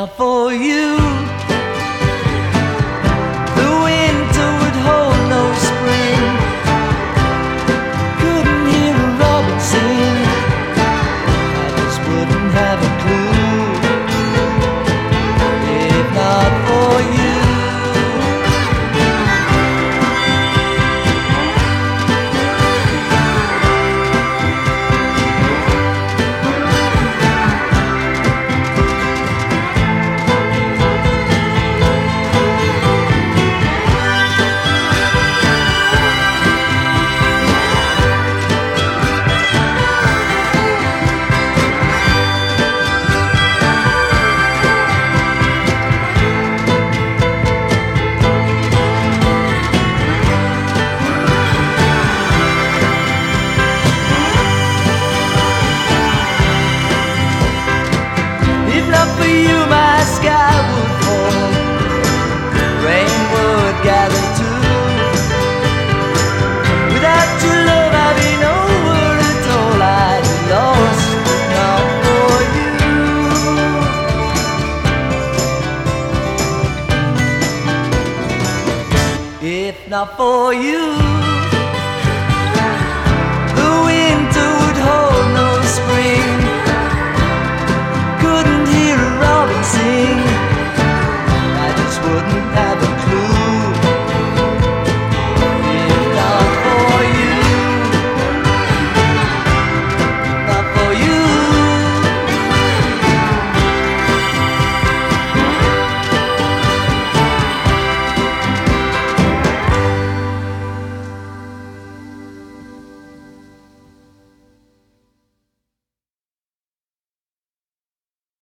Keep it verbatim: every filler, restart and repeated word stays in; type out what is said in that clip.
not for you, the winter would hold no spring. Couldn't hear a robin sing, I just wouldn't have a clue if not for you. For you my sky would fall, rain would gather too. Without your love I'd be nowhere at all. I'd be lost if not for you. If not for you.